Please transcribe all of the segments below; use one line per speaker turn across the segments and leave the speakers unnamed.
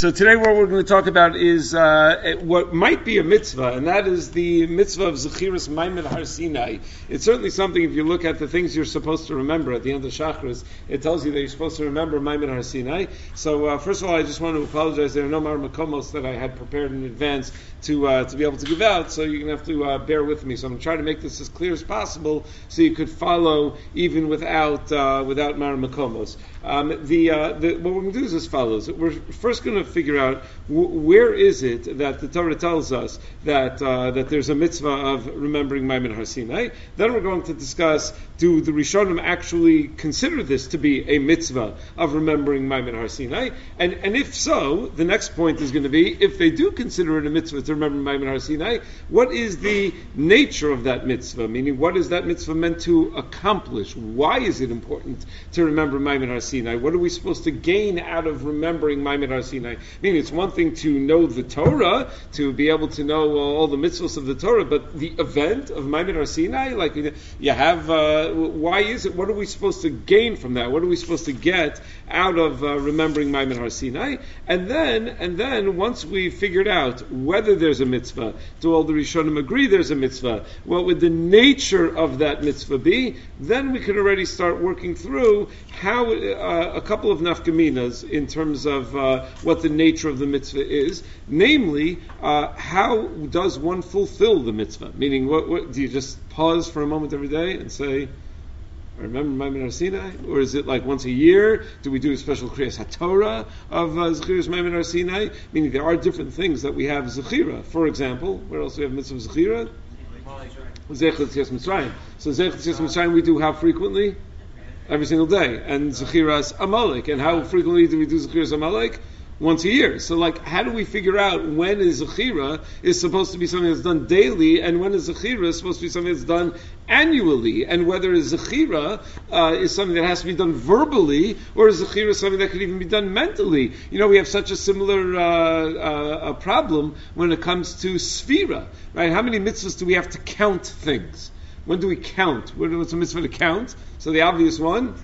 So today what we're going to talk about is what might be a mitzvah, and that is the mitzvah of Zechiras Maimed Har Sinai. It's certainly something, if you look at the things you're supposed to remember at the end of Shachris, it tells you that you're supposed to remember Maimed Har Sinai. So first of all, I just want to apologize. There are no Mar Makomos that I had prepared in advance to be able to give out, so you're going to have to bear with me. So I'm going to try to make this as clear as possible so you could follow even without Mar Makomos. What we're going to do is as follows. We're first going to figure out where is it that the Torah tells us that there's a mitzvah of remembering Maimed Har Sinai. Then we're going to discuss, do the Rishonim actually consider this to be a mitzvah of remembering Maimed Har Sinai? And if so, the next point is going to be, if they do consider it a mitzvah to remember Maimed Har Sinai, what is the nature of that mitzvah? Meaning, what is that mitzvah meant to accomplish? Why is it important to remember Maimed Har Sinai? What are we supposed to gain out of remembering Maimed Har Sinai? Meaning, it's one thing to know the Torah, to be able to know all the mitzvahs of the Torah, but the event of Maimed Har Sinai, like you have, why is it? What are we supposed to gain from that? What are we supposed to get out of remembering Maimed Har Sinai? And then once we figured out whether there's a mitzvah, do all the Rishonim agree there's a mitzvah? What would the nature of that mitzvah be? Then we could already start working through how a couple of nafkaminas in terms of what the nature of the mitzvah is. Namely, how does one fulfill the mitzvah? Meaning, what do you just pause for a moment every day and say, I remember Maimed Har Sinai? Or is it like once a year? Do we do a special Kriyas HaTorah of Zechiras Maimed Har Sinai? Meaning there are different things that we have Zechira. For example, where else do we have mitzvah of Zechira? Zech L'Tzias Mitzrayim. So Zech L'Tzias Mitzrayim we do how frequently? Every single day. And Zechiras Amalek. And how frequently do we do Zechiras Amalek? Once a year. So how do we figure out when a Zechira is supposed to be something that's done daily and when a Zechira is supposed to be something that's done annually, and whether a Zechira is something that has to be done verbally or a Zechira is something that could even be done mentally. We have such a similar problem when it comes to Sfira, right? How many mitzvahs do we have to count things? When do we count? What's a mitzvah to count? So the obvious one,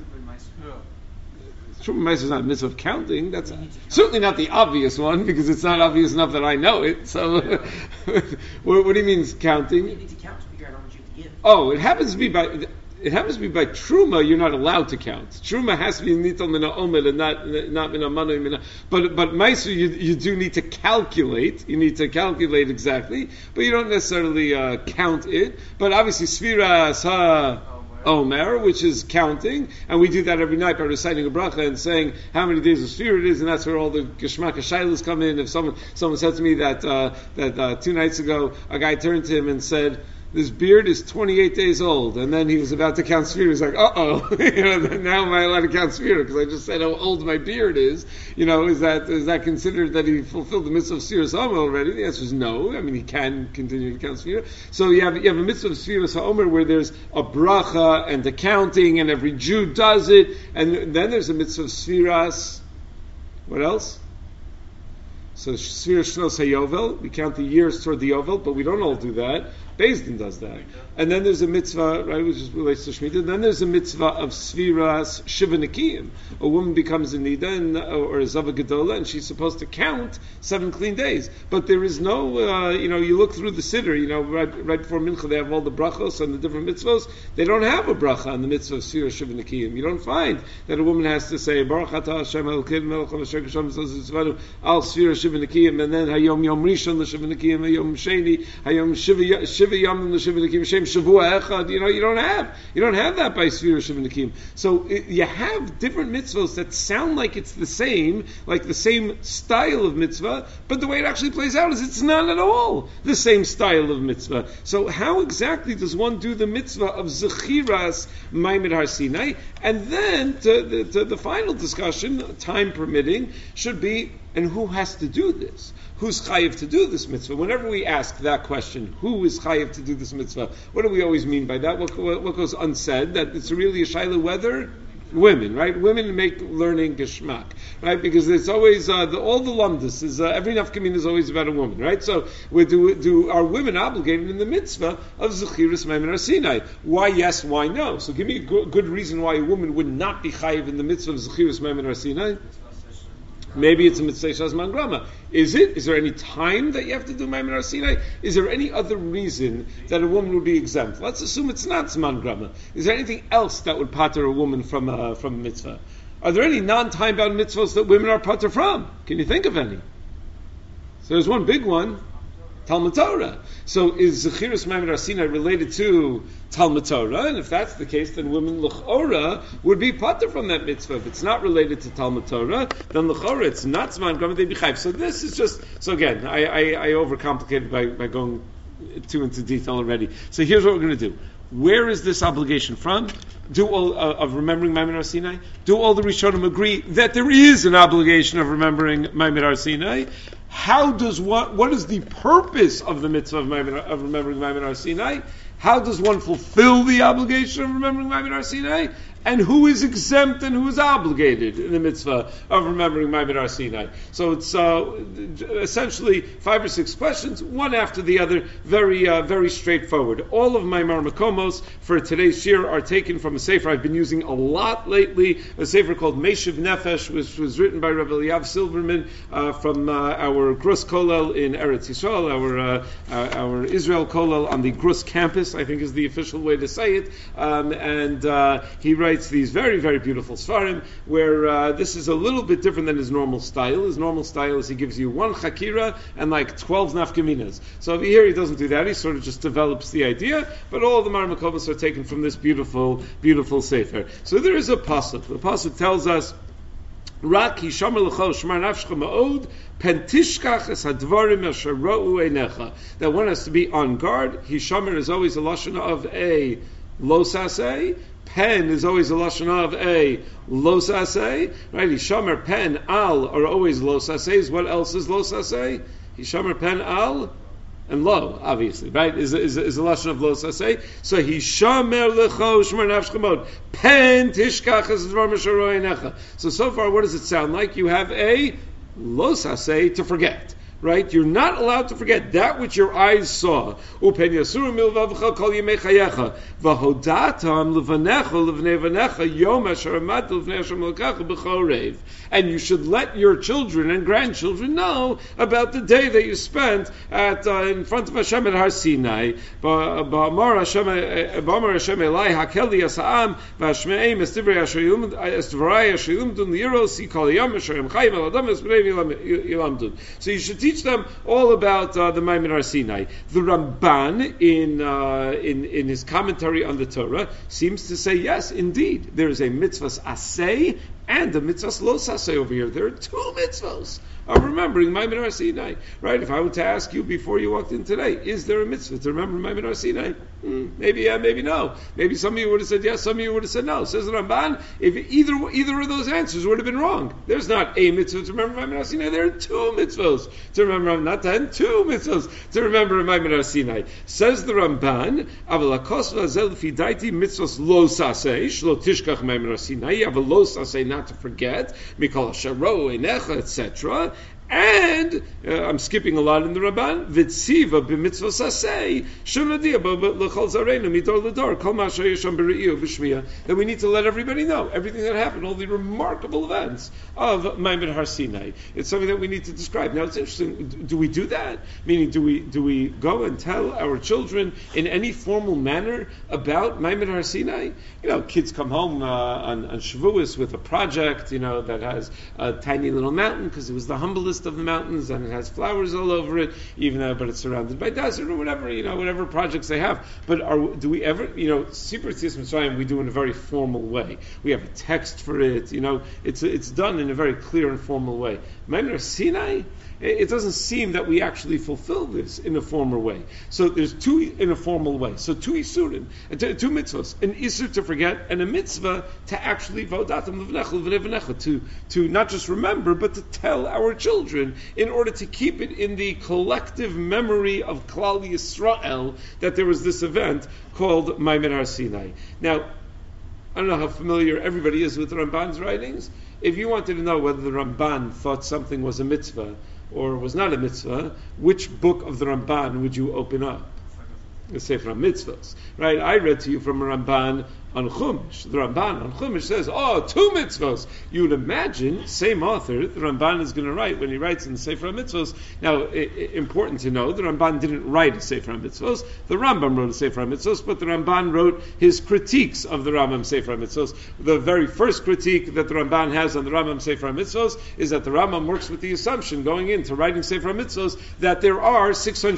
Truma Ma'aser is not a mitzvah of counting. That's certainly not the obvious one, because it's not obvious enough that I know it. So, what do you mean counting?
You need to count to figure out how much you have to give.
Oh, it happens to be by Truma. You're not allowed to count. Truma has to be nital min ha'omer and not min ha'mano. But Ma'aser, you do need to calculate. You need to calculate exactly, but you don't necessarily count it. But obviously, Sfiras Omer, which is counting, and we do that every night by reciting a bracha and saying how many days of Sfira it is, and that's where all the Geshmak HaShailas come in. If someone said to me that 2 nights ago a guy turned to him and said, this beard is 28 days old, and then he was about to count Sfira. He's like, now am I allowed to count Sfira? Because I just said how old my beard is. Is that considered that he fulfilled the mitzvah of Sfiras Omer already? The answer is no. I mean, he can continue to count Sfira. So you have a mitzvah of Sfiras Omer where there's a bracha and the counting, and every Jew does it, and then there's a mitzvah of Sfiras. What else? So Sfiras Shnos HaYovel, we count the years toward the Yovel, but we don't all do that. Beis Din does that. And then there's a mitzvah, right, which relates to Shemitah. Then there's a mitzvah of Sfiras Shiva Nekiyim. A woman becomes a Nida or a Zava Gedola, and she's supposed to count 7 clean days. But there is no, you look through the Siddur, right before Mincha, they have all the brachos and the different mitzvahs. They don't have a bracha on the mitzvah of Sfiras Shiva Nekiyim. You don't find that a woman has to say, Baruch Atah Hashem Elokeinu melech hamasher k'shem v'tzvanu al Sfiras Shiva Nekiyim, and then Hayom Yom Rishon l'Shiva Nekiyim, Hayom Sheni, Hayom Shiva Yom l'Shiva Nekiyim, Shem Shavua Echad. You don't have that by Sfiras Shiva Nekiyim. So you have different mitzvahs that sound like it's the same style of mitzvah, but the way it actually plays out is it's not at all the same style of mitzvah. So how exactly does one do the mitzvah of Zechiras Maimed Har Sinai? And then to the final discussion, time permitting, should be, and who has to do this? Who's chayiv to do this mitzvah? Whenever we ask that question, who is chayiv to do this mitzvah? What do we always mean by that? What goes unsaid? That it's really a shaila whether women, right? Women make learning geschmack, right? Because it's always all the lumdus is every nafkamin is always about a woman, right? So are women obligated in the mitzvah of Zechiras Maimed Har Sinai? Why yes? Why no? So give me a good reason why a woman would not be chayiv in the mitzvah of Zechiras Maimed Har Sinai. Maybe it's a mitzvah shazman grama. Is it? Is there any time that you have to do Maimon Har Sinai? Is there any other reason that a woman would be exempt? Let's assume it's not zman grama. Is there anything else that would pater a woman from a mitzvah? Are there any non-time bound mitzvahs that women are pater from? Can you think of any? So there's one big one. Talmud Torah. So is Zechiras Maimon Har Sinai related to Talmud Torah? And if that's the case, then women l'chora would be pater from that mitzvah. If it's not related to Talmud Torah, then l'chora it's not zman grama, they'd be chayv. So this is just, so again, I overcomplicated by going too into detail already. So here's what we're going to do. Where is this obligation from? Do all of remembering Maimon Har Sinai? Do all the Rishonim agree that there is an obligation of remembering Maimon Har Sinai? How does what is the purpose of the mitzvah of remembering Maimon Har Sinai? How does one fulfill the obligation of remembering Maimon Har Sinai? And who is exempt and who is obligated in the mitzvah of remembering Maimon Har Sinai? So it's essentially 5 or 6 questions, one after the other, very straightforward. All of my Mar Makomos for today's shir are taken from a sefer I've been using a lot lately, a sefer called Meshiv Nefesh, which was written by Rabbi Eliyav Silverman from our Grus Kollel in Eretz Yisrael, our Israel Kollel on the Grus campus, I think is the official way to say it, and he writes these very, very beautiful svarim where this is a little bit different than his normal style. His normal style is he gives you one chakira and like 12 nafkaminas. So over here he doesn't do that. He sort of just develops the idea, but all the Mar Makomos are taken from this beautiful, beautiful sefer. So there is a pasuk. The pasuk tells us, Rak hishamar l'cho shmar nafshcha ma'od pen tishkach es hadvarim asher ra'u einecha. That one has to be on guard. Hishamar is always a lashon of a lo saseh. Pen is always a lashon of a lo saseh, right? Hishamar pen al are always lo sasehs. What else is lo saseh? Hishamar pen al and lo, obviously, right? Is a lashon of lo saseh. So hishamar lecho shmar nafshcha mod pen tishkach es dvar misharoy necha. So far, what does it sound like? You have a lo saseh to forget. Right? You're not allowed to forget that which your eyes saw. Upen yasuru milvavcha kol yemei chayecha. V'hodatam levanecha levnei vanecha yom asher amat levnei Hashem Elokecha b'chorev. And you should let your children and grandchildren know about the day that you spent in front of Hashem at Har Sinai. Ba'amar Hashem Elai hakeli yasa'am v'ashme'im estivrei asher yilumdun liyiros kol yom asher yom chayim al adam esbnei yilamdun. So you should teach them all about the Maimon Har Sinai. The Ramban in his commentary on the Torah seems to say yes, indeed, there is a mitzvahs aseh and a mitzvahs lo saseh over here. There are 2 mitzvahs of remembering Maimon Har Sinai. Right? If I were to ask you before you walked in today, is there a mitzvah to remember Maimon Har Sinai? Maybe yeah, maybe no. Maybe some of you would have said yes, some of you would have said no. Says the Ramban, if either of those answers would have been wrong. There's not a mitzvah to remember Maimon Har Sinai. There are 2 mitzvahs to remember, not 10, 2 mitzvahs to remember Maimon Har Sinai. Says the Ramban, Aval hakos v'azel fidaiti mitzvahs lo saseh, shlo tishkach Maimon Har Sinai. You have a lo saseh, not to forget, mikol sharo enecha, etc. And I'm skipping a lot in the Ramban. Vitziva b'mitzvah saseh shuladia l'chol zarenu midor l'dor kol ma'asher yesham b're'iu v'shmiya. That we need to let everybody know everything that happened, all the remarkable events of Maimon Har Sinai. It's something that we need to describe. Now it's interesting. Do we do that? Meaning, do we go and tell our children in any formal manner about Maimon Har Sinai? Kids come home on Shavuos with a project, that has a tiny little mountain because it was the humblest of the mountains and it has flowers all over it, but it's surrounded by desert or whatever projects they have. But do we ever, Sipur Tzis Mitzrayim we do in a very formal way. We have a text for it. It's done in a very clear and formal way. Maimon Har Sinai, it doesn't seem that we actually fulfill this in a formal way. So there's 2 in a formal way. So 2 isurim, 2 mitzvahs, an isur to forget and a mitzvah to actually vodatam l'vnecha, to not just remember but to tell our children in order to keep it in the collective memory of Klal Yisrael that there was this event called Maimon Har Sinai. Now, I don't know how familiar everybody is with the Ramban's writings. If you wanted to know whether the Ramban thought something was a mitzvah or was not a mitzvah, which book of the Ramban would you open up? The Sefer HaMitzvos, right? I read to you from a Ramban on Chumash. The Ramban on Chumash says, 2 mitzvos. You would imagine, same author, the Ramban is going to write, when he writes in the Sefer HaMitzvos. Now, important to know, the Ramban didn't write a Sefer HaMitzvos. The Rambam wrote a Sefer HaMitzvos, but the Ramban wrote his critiques of the Rambam Sefer HaMitzvos. The very first critique that the Ramban has on the Rambam Sefer HaMitzvos is that the Rambam works with the assumption, going into writing Sefer HaMitzvos, that there are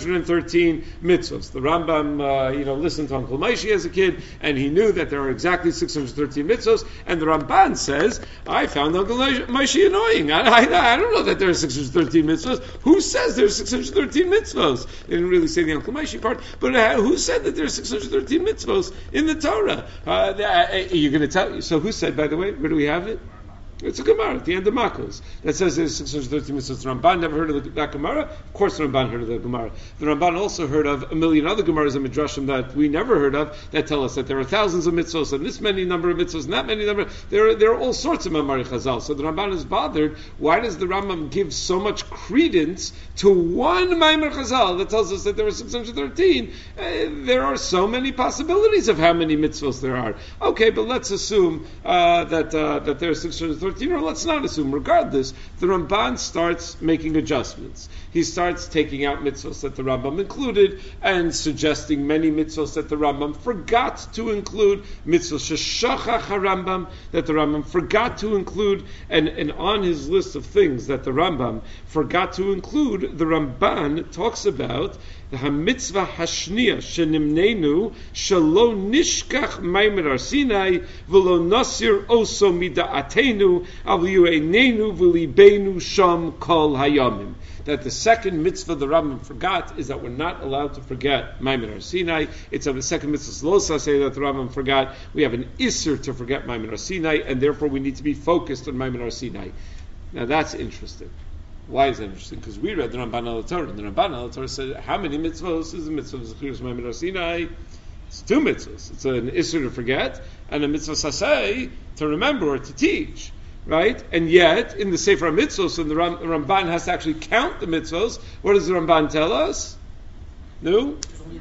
613 mitzvos. The Rambam, listened to Uncle Maishi as a kid, and he knew that there are exactly 613 mitzvos, and the Ramban says, I found Uncle Maishi annoying. I don't know that there are 613 mitzvos. Who says there are 613 mitzvos? They didn't really say the Uncle Maishi part, but who said that there are 613 mitzvos in the Torah? You're going to tell you. So who said, by the way, where do we have it? It's a Gemara at the end of Makos that says there's 613 mitzvos. The Ramban never heard of that Gemara. Of course, the Ramban heard of the Gemara. The Ramban also heard of a million other Gemaras and Midrashim that we never heard of that tell us that there are thousands of mitzvos and this many number of mitzvos and that many number. There are all sorts of Mamari Chazal. So the Ramban is bothered. Why does the Rambam give so much credence to one Maimar Chazal that tells us that there are 613? There are so many possibilities of how many mitzvos there are. Okay, but let's assume that there are 613. Or let's not assume. Regardless, the Ramban starts making adjustments. He starts taking out mitzvos that the Rambam included and suggesting many mitzvos that the Rambam forgot to include, mitzvos sheshachach HaRambam that the Rambam forgot to include, and on his list of things that the Rambam forgot to include, the Ramban talks about the mitzvah hashniya shenimnenu shelo nishkach maimer Sinai v'lo nasir oso mida'atenu av yu'einenu v'libeinu sham kol hayamim. That the second mitzvah the Rambam forgot is that we're not allowed to forget Maimer Sinai. It's a second mitzvah Losa say that the Rambam forgot. We have an Isser to forget Maimer Sinai, and therefore we need to be focused on Maimer Sinai. Now that's interesting. Why is that interesting? Because we read the Ramban al Torah, and the Ramban al Torah said, how many mitzvahs is the mitzvah of Zechiras Maimer Sinai? It's 2 mitzvahs. It's an Isser to forget, and a mitzvah Sasei to remember or to teach. Right? And yet, in the Sefer HaMitzvos, and the Ramban has to actually count the mitzvos, what does the Ramban tell us? No?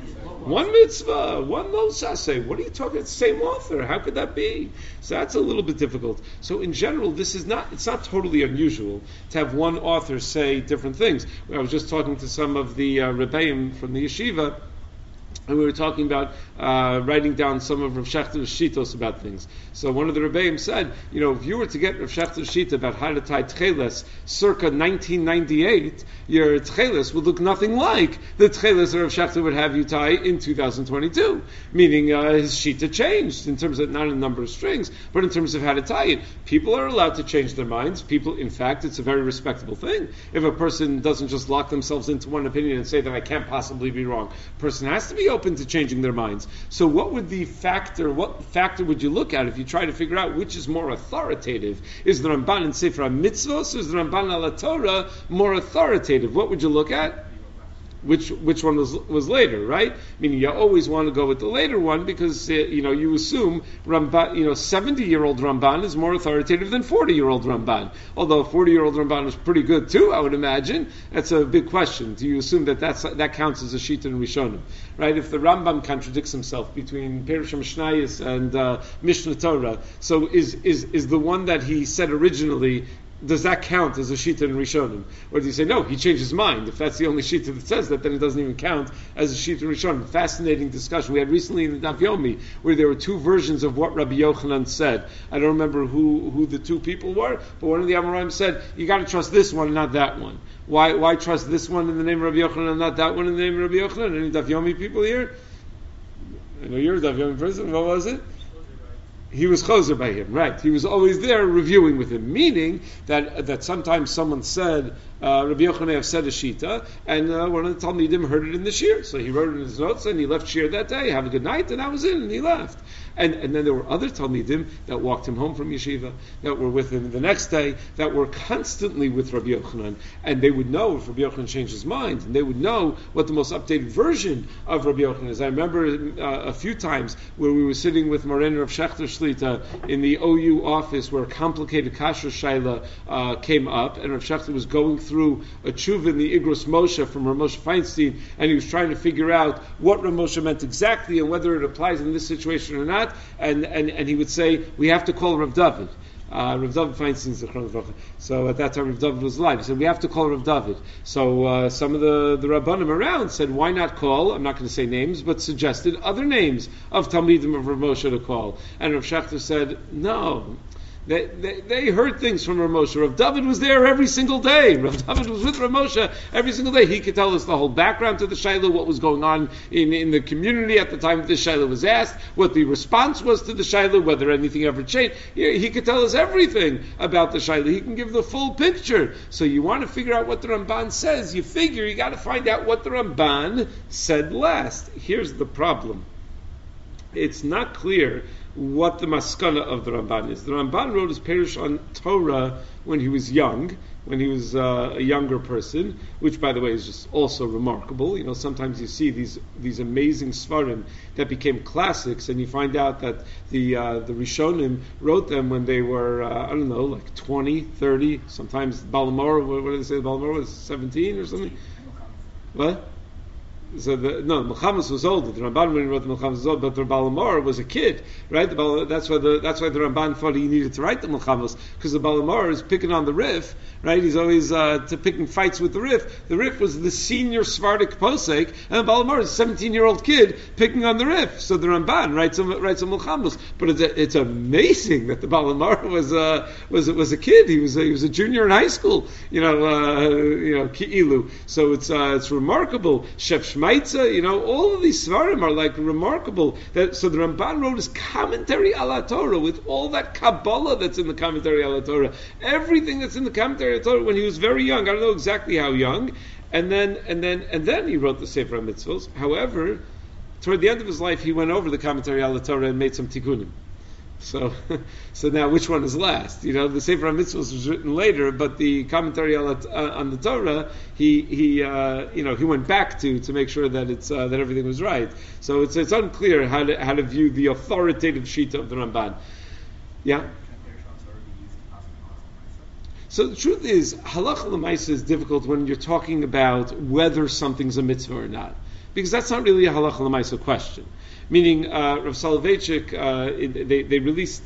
1 mitzvah, 1 lo saseh. What are you talking about? Same author. How could that be? So that's a little bit difficult. So in general, it's not totally unusual to have one author say different things. I was just talking to some of the Rebbeim from the yeshiva, and we were talking about writing down some of Rav Shechter's shitos about things. So one of the Rebbeim said, if you were to get Rav Shechter's shita about how to tie tcheles circa 1998, your tcheles would look nothing like the tcheles that Rav Shechter would have you tie in 2022. Meaning his shita changed in terms of not in number of strings, but in terms of how to tie it. People are allowed to change their minds. People, in fact, it's a very respectable thing. If a person doesn't just lock themselves into one opinion and say that I can't possibly be wrong, a person has to be open to changing their minds. So what factor would you look at if you try to figure out which is more authoritative? Is the Ramban in Sefer HaMitzvos or is the Ramban al Torah more authoritative? What would you look at? Which one was later, right? Meaning you always want to go with the later one because you assume Ramban, 70-year-old Ramban is more authoritative than 40-year-old Ramban. Although 40-year-old Ramban is pretty good too, I would imagine. That's a big question. Do you assume that counts as a Shita and Rishonim, right? If the Rambam contradicts himself between Perush Mishnayos and Mishnah Torah, so is the one that he said originally, does that count as a shita in Rishonim? Or do you say, no, he changed his mind? If that's the only shita that says that, then it doesn't even count as a shita in Rishonim. Fascinating discussion. We had recently in the Daf Yomi, where there were 2 versions of what Rabbi Yochanan said. I don't remember who the 2 people were, but one of the Amoraim said, you got to trust this one, not that one. Why trust this one in the name of Rabbi Yochanan and not that one in the name of Rabbi Yochanan? Any Daf Yomi people here? I know you're a Daf Yomi person. What was it? He was choser by him, right? He was always there reviewing with him, meaning that sometimes someone said, Rabbi Yochanan have said a shita, and one of the Talmidim heard it in the shir, so he wrote it in his notes, and he left shir that day, have a good night, and that was it, and he left. And then there were other Talmidim that walked him home from yeshiva, that were with him the next day, that were constantly with Rabbi Yochanan, and they would know if Rabbi Yochanan changed his mind, and they would know what the most updated version of Rabbi Yochanan is. I remember a few times where we were sitting with Moren Rav Shechter Shlita in the OU office where a complicated kasher shaila came up, and Rav Shechter was going through a tshuva in the Igros Moshe from Rav Moshe Feinstein, and he was trying to figure out what Rav Moshe meant exactly and whether it applies in this situation or not, and he would say, we have to call Rav David. Rav David Feinstein Zichron Livracha. So at that time Rav David was alive. He said, we have to call Rav David. So some of the Rabbanim around said, why not call, I'm not going to say names, but suggested other names of Talmidim of Rav Moshe to call. And Rav Shechter said, no. They heard things from Rav Moshe. Rav David was there every single day. Rav David was with Rav Moshe every single day. He could tell us the whole background to the Shaila, what was going on in the community at the time that this Shaila was asked, what the response was to the Shaila, whether anything ever changed. He could tell us everything about the Shaila. He can give the full picture. So you want to figure out what the Ramban says. You figure you got to find out what the Ramban said last. Here's the problem. It's not clear what the maskana of the Ramban is. The Ramban wrote his Perush on Torah when he was young, when he was a younger person, which, by the way, is just also remarkable. You know, sometimes you see these amazing Svarim that became classics, and you find out that the Rishonim wrote them when they were, like 20, 30, sometimes Balamor, what do they say, Balamor was 17 or something? What? So Milchamus was older. The Ramban, when he wrote the Milchamus, was older, but the Balamor was a kid, right? That's why the Ramban thought he needed to write the Milchamus, because the Balamor is picking on the Rif, right? He's always picking fights with the Rif. The Rif was the senior Sephardic posek, and the Balamor is a 17-year-old kid picking on the Rif. So the Ramban writes a Milchamus. But it's amazing that the Balamor was a kid. He was a junior in high school. Ki'ilu. So it's remarkable. Shef Shmaitza, all of these Svarim are like remarkable. So the Ramban wrote his commentary ala Torah with all that Kabbalah that's in the commentary ala Torah, everything that's in the commentary ala Torah when he was very young. I don't know exactly how young, and then he wrote the Sefer HaMitzvos. However, toward the end of his life, he went over the commentary ala Torah and made some tikkunim. So now which one is last? The Sefer HaMitzvos was written later, but the commentary on the Torah, he went back to make sure that that everything was right. So it's unclear how to view the authoritative shita of the Ramban. Yeah. So the truth is, halacha l'maisa is difficult when you're talking about whether something's a mitzvah or not, because that's not really a halacha l'maisa question. Meaning, Rav Soloveitchik, they released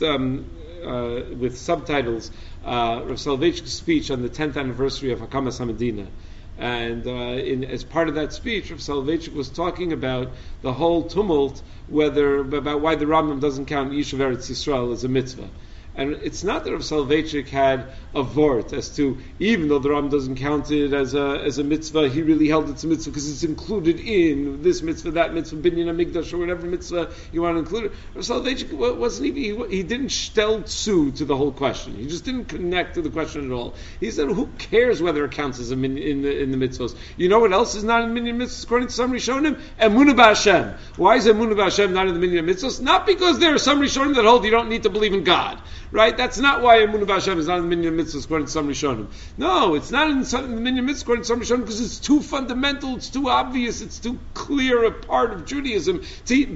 with subtitles Rav Soloveitchik's speech on the 10th anniversary of Hakamas HaMedina. And as part of that speech, Rav Soloveitchik was talking about the whole tumult, about why the Rambam doesn't count Yishuv Eretz Yisrael as a mitzvah. And it's not that Rav Soloveitchik had a vort as to, even though the Rambam doesn't count it as a mitzvah, he really held it's a mitzvah because it's included in this mitzvah, that mitzvah, binyan hamikdash, or whatever mitzvah you want to include it. Rav Soloveitchik wasn't even, he didn't shtel tzu to the whole question. He just didn't connect to the question at all. He said, who cares whether it counts as a minyan in the mitzvahs? You know what else is not in the minyan mitzvahs according to some Rishonim? Emunah b'Hashem. Why is Emunah b'Hashem not in the minyan mitzvahs? Not because there are some Rishonim that hold you don't need to believe in God. Right? That's not why Emunah b'Hashem is not in the minyan mitzvahs according to some Rishonim. No, it's not in the minyan mitzvahs according to some Rishonim because it's too fundamental, it's too obvious, it's too clear a part of Judaism to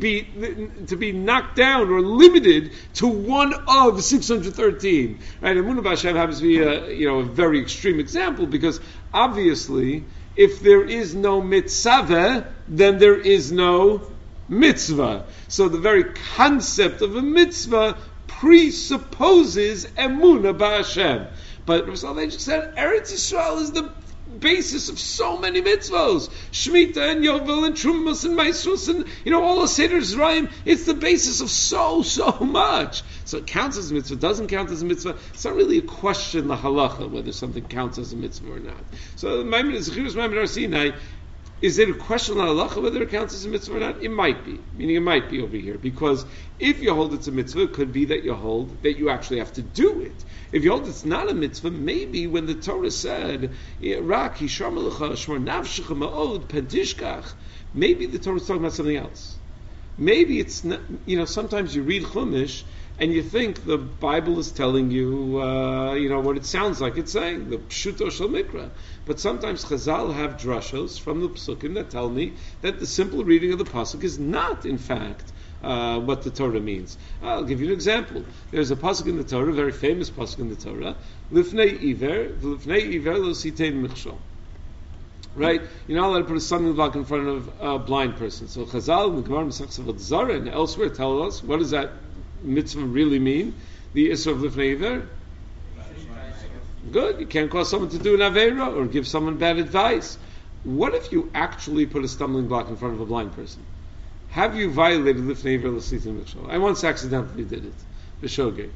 be knocked down or limited to one of 613. Right? Emunah b'Hashem happens to be a very extreme example because obviously if there is no mitzvah, then there is no mitzvah. So the very concept of a mitzvah presupposes emunah b'Hashem. But Rav Soloveitchik said Eretz Yisrael is the basis of so many mitzvos. Shemitah and Yovel and Trumas and Maisrus and all the Seder Zerayim. It's the basis of so much. So it counts as a mitzvah, doesn't count as a mitzvah. It's not really a question, the halacha, whether something counts as a mitzvah or not. So Zechiras Maimed Har Sinai, is it a question on halacha whether it counts as a mitzvah or not? It might be. Meaning it might be over here. Because if you hold it's a mitzvah, it could be that you hold that you actually have to do it. If you hold it's not a mitzvah, maybe when the Torah said, Rak hishar melecha shmor nafshecha ma'od pentishkach, maybe the Torah is talking about something else. Maybe it's not, sometimes you read Chumash and you think the Bible is telling you, what it sounds like it's saying, the Pshuto Shel Mikra. But sometimes Chazal have drashos from the Psukim that tell me that the simple reading of the Pasuk is not, in fact, what the Torah means. I'll give you an example. There's a pasuk in the Torah, a very famous pasuk in the Torah, Lifnei Iver, Lifnei Iver lo sitein michshol. Right? You're not allowed to put a stumbling block in front of a blind person. So Chazal, the Gemara Masechta Avodah Zarah, and elsewhere tell us, what does that mitzvah really mean? The Isra of Lifnei Iver? Good. You can't cause someone to do an Aveira or give someone bad advice. What if you actually put a stumbling block in front of a blind person? Have you violated Lifnei Iver l'sitin michshol? I once accidentally did it. B'shogeg.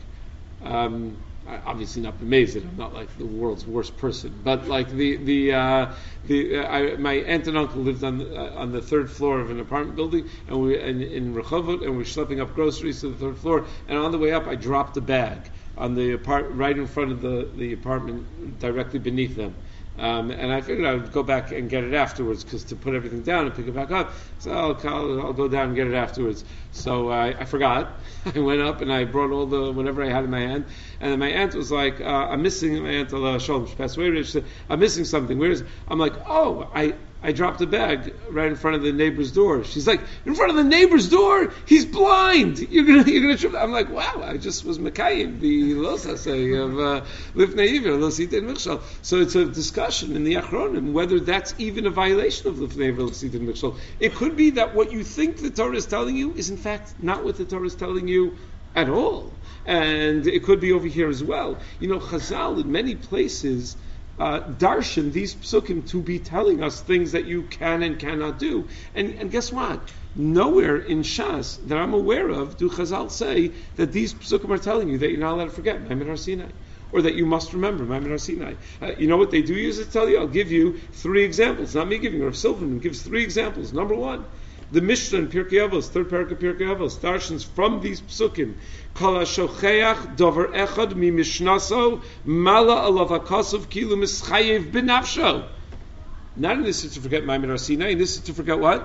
I obviously not amazed. I'm not like the world's worst person, but like my aunt and uncle lived on the third floor of an apartment building, and we in Rehovot, and we were schlepping up groceries to the third floor. And on the way up, I dropped a bag on the right in front of the apartment, directly beneath them. And I figured I would go back and get it afterwards, because to put everything down and pick it back up, so I'll go down and get it afterwards. So I forgot. I went up and I brought all whatever I had in my hand, and then my aunt was like, "I'm missing." My aunt Allah Shalom, she passed away. She said, "I'm missing something. Where is it?" I'm like, "Oh, I dropped a bag right in front of the neighbor's door." She's like, "In front of the neighbor's door? He's blind. You're gonna trip." I'm like, "Wow, I just was mekayim the losasei of Lifnei Iver lo sitein michshol." So it's a discussion in the Achronim whether that's even a violation of Lifnei Iver lo sitein michshol. It could be that what you think the Torah is telling you is in fact not what the Torah is telling you at all, and it could be over here as well. Chazal in many places darshan these psukim to be telling us things that you can and cannot do. And guess what? Nowhere in Shas that I'm aware of do Chazal say that these psukim are telling you that you're not allowed to forget Maimed Har Sinai, or that you must remember Maimed Har Sinai. You know what they do use it to tell you? I'll give you 3 examples. Not me giving you, Rav Silverman gives 3 examples. Number 1, the Mishnah in Pirkei Avos, third parak of Pirkei Avos, darshans from these psukim. Kol hashocheach dover echad mi mishnaso mala alav hakosov kilu mischayev b'nafsho. Not in this is to forget Maimed Har Sinai. In this is to forget what?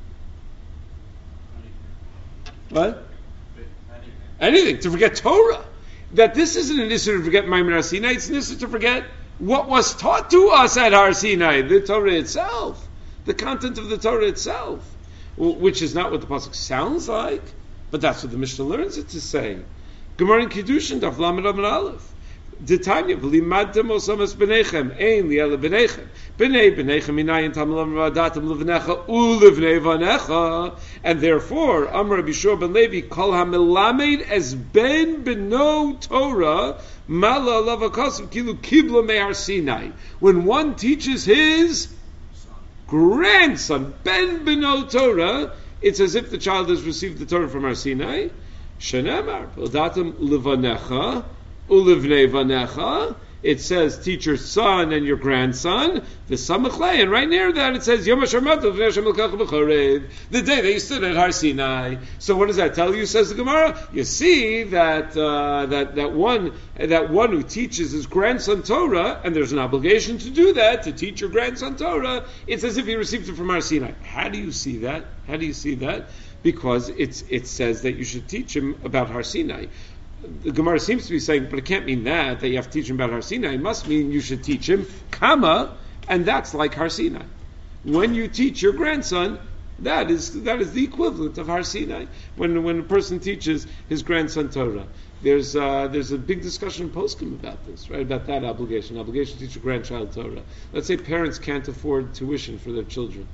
What? Anything. To forget Torah. That this isn't an issue to forget Maimed Har Sinai. It's an issue to forget what was taught to us at Har Sinai, the Torah itself, the content of the Torah itself. Which is not what the pasuk sounds like, but that's what the Mishnah learns it to say. Gemara in Kiddushin, Daf Lamed Amud Aleph. D'Tanya v'limadtem osamas b'nechem ein li'ela b'nechem b'nechem minayin tamalam v'adatem l'vnecha u'livnei v'necha, and therefore Amar Rabbi Shua ben Levi kol hamilamed as ben b'no Torah mala alav hakasav kilu kibla me'ar Sinai. When one teaches his grandson, Ben Beno Torah, it's as if the child has received the Torah from Har Sinai. Shenemar, Podatim Levanecha, Ulivnei Vanecha. It says, teach your son and your grandson, V'samachlei, and right near that it says, Yom HaShar Matav V'nei Hashem L'kach B'chorev, the day that you stood at Har Sinai. So what does that tell you, says the Gemara? You see that one who teaches his grandson Torah, and there's an obligation to do that, to teach your grandson Torah, it's as if he received it from Har Sinai. How do you see that? Because it says that you should teach him about Har Sinai. The Gemara seems to be saying, but it can't mean that you have to teach him about Har Sinai. It must mean you should teach him Kama, and that's like Har Sinai. When you teach your grandson, that is the equivalent of Har Sinai. When a person teaches his grandson Torah, there's a big discussion in Poskim about this, right? About that obligation to teach your grandchild Torah. Let's say parents can't afford tuition for their children,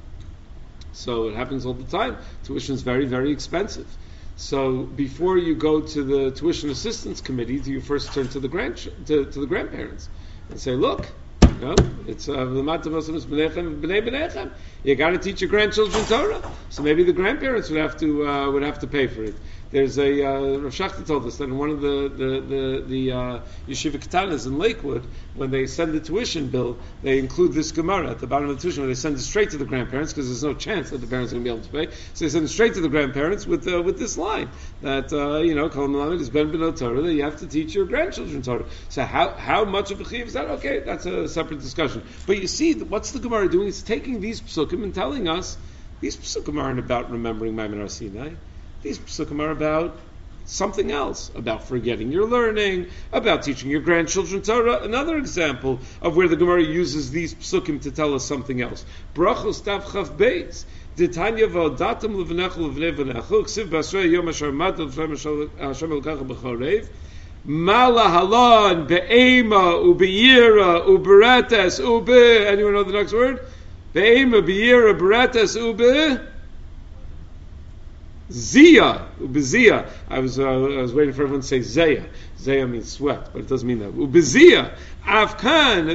so it happens all the time. Tuition is very, very expensive. So before you go to the tuition assistance committee, do you first turn to the grandparents and say, look, it's b'nei. You got to teach your grandchildren Torah. So maybe the grandparents would have to pay for it. There's a Rav Shachta told us that in one of the yeshiva katanas in Lakewood, when they send the tuition bill, they include this Gemara at the bottom of the tuition, where they send it straight to the grandparents because there's no chance that the parents are going to be able to pay. So they send it straight to the grandparents with this line that Kol Melamed is Ben B'no Torah, that you have to teach your grandchildren Torah. So how much of a chiyuv is that? Okay, that's a separate discussion. But you see, what's the Gemara doing? It's taking these psukim and telling us these psukim aren't about remembering Maimed Har Sinai. These psukim are about something else, about forgetting your learning, about teaching your grandchildren Torah. Another example of where the Gemara uses these psukim to tell us something else. Brachos Tav Chav Beis. D'tanya v'odatem l'vnecha l'vnei v'necha ksiv b'asrei yom asher mat l'fnei Hashem elkacha b'chorev ma lahalon be'ema u'be'yira u'beretes u'be. Anyone know the next word? Be'ema be'yira beretes u'be Zia, ubezia. I was waiting for everyone to say zeya. Zeya means sweat, but it doesn't mean that. Ubezia, avkan.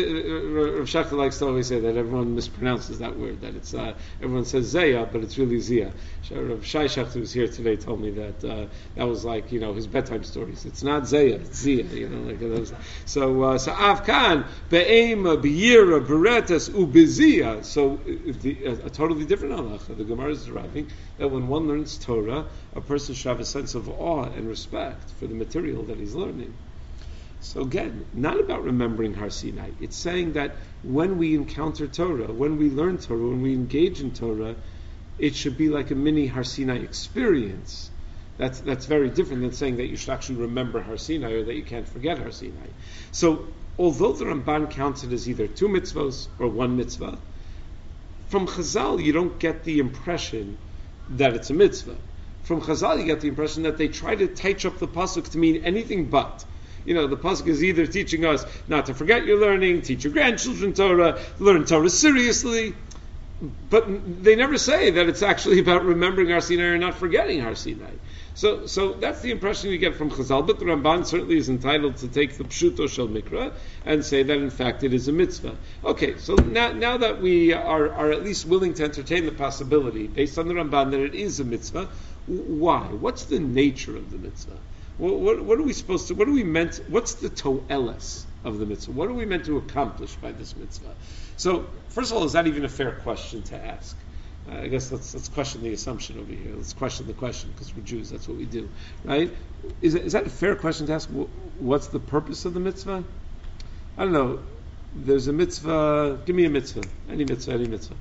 Rav Shachar likes to always say that everyone mispronounces that word. That it's everyone says zeya, but it's really zia. Rav Shai Shachar was here today told me that that was like his bedtime stories. It's not zeya, it's zia. Like those. So avkan be'ema be'yira beretas ubezia. So a totally different halacha. The Gemara is deriving that when one learns Torah, a person should have a sense of awe and respect for the material that he's learning. So again, not about remembering Har Sinai. It's saying that when we encounter Torah, when we learn Torah, when we engage in Torah, it should be like a mini Har Sinai experience. That's very different than saying that you should actually remember Har Sinai or that you can't forget Har Sinai. So although the Ramban counts it as either 2 mitzvahs or 1 mitzvah, from Chazal you don't get the impression that it's a mitzvah. From Chazal you get the impression that they try to touch up the pasuk to mean anything but. The pasuk is either teaching us not to forget your learning, teach your grandchildren Torah, learn Torah seriously, but they never say that it's actually about remembering Har Sinai or not forgetting Har Sinai. So that's the impression you get from Chazal, but the Ramban certainly is entitled to take the Pshuto Shel Mikra and say that in fact it is a mitzvah. Okay, so now that we are at least willing to entertain the possibility, based on the Ramban, that it is a mitzvah, why? What's the nature of the mitzvah? What are we supposed to, what's the to'eles of the mitzvah? What are we meant to accomplish by this mitzvah? So, first of all, is that even a fair question to ask? I guess let's question the assumption over here. Let's question the question, because we're Jews, that's what we do, right? Is that a fair question to ask? What's the purpose of the mitzvah? I don't know. There's a mitzvah. Give me a mitzvah. Any mitzvah.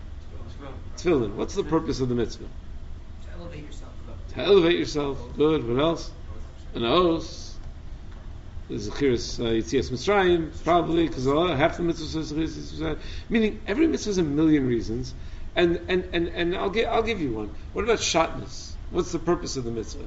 Tefillin. What's the purpose of the mitzvah?
To elevate yourself.
To elevate yourself. Good. What else? An oath. There's Zechiras Yitzias Mitzrayim, probably, because half the mitzvah says Zechiras Yitzias Mitzrayim. Meaning, every mitzvah has a million reasons. And I'll give you one. What about shatnez? What's the purpose of the mitzvah?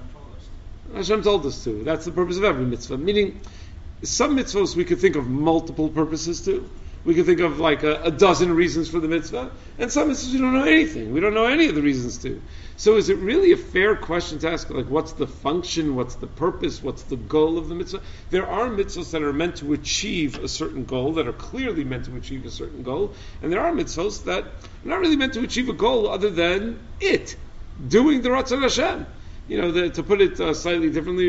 Hashem told us to. That's the purpose of every mitzvah. Meaning, some mitzvahs we could think of multiple purposes to. We could think of like a dozen reasons for the mitzvah. And some mitzvahs we don't know anything. We don't know any of the reasons to. So is it really a fair question to ask, like, what's the function, what's the purpose, what's the goal of the mitzvah? There are mitzvahs that are meant to achieve a certain goal, that are clearly meant to achieve a certain goal, and there are mitzvahs that are not really meant to achieve a goal other than doing the Ratzon Hashem. To put it slightly differently,